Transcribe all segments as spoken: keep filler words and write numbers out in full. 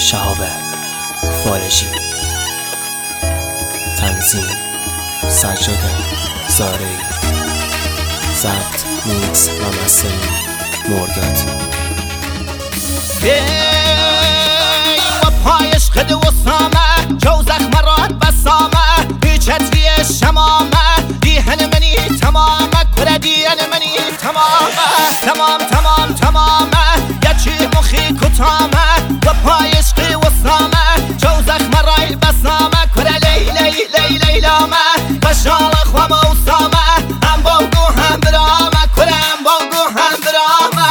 شهاب فارجی، تنظیم سجاد زارعی، ضبط میکس و مسترینگ مرداد. و پایش قد و سامه جو زخم راد بسامه بیچتری شمامه دیهن منی تمامه کره دیهن منی تمامه تمام تمام تمامه یچی مخی کتامه و پایش قی و سامه جو زخم رای بسامه کره لی لی لی لی لامه بشال خوام و سامه هم بانگو هم برامه کره هم بانگو هم برامه.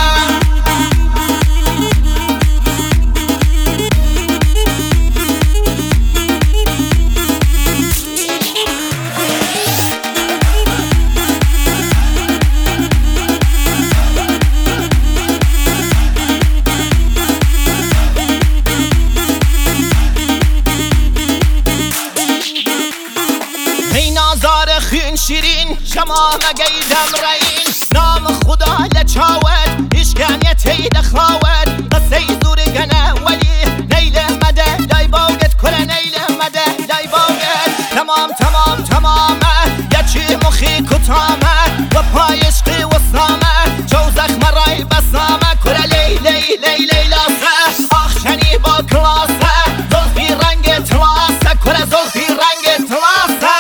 خین شیرین شما مگیدم رین نام خدا لچاود اشکانیه تید خواود قصه زور گنه ولی نیل مده دای باوگت کره نیل مده دای باوگت تمام تمام تمامه یچی مخی کتامه و پایش قی و سامه جو زخم رای بسامه کره لی لی لی لی لاسه آخشنی با کلاسه زلفی رنگ تلاسه کره زلفی رنگ تلاسه.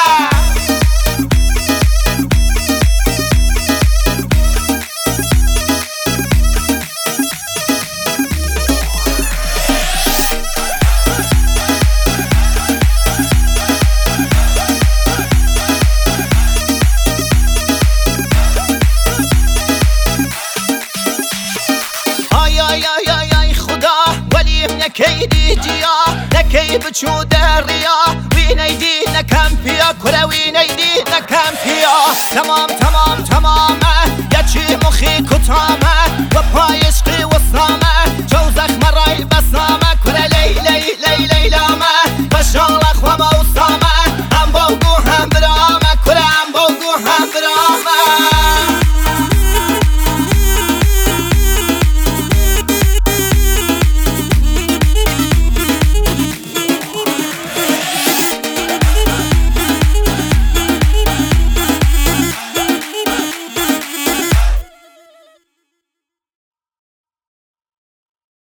نکی دیجیا نکی بچو دریا وی نیدی نکم پیا کره وی نیدی نکم پیا تمام تمام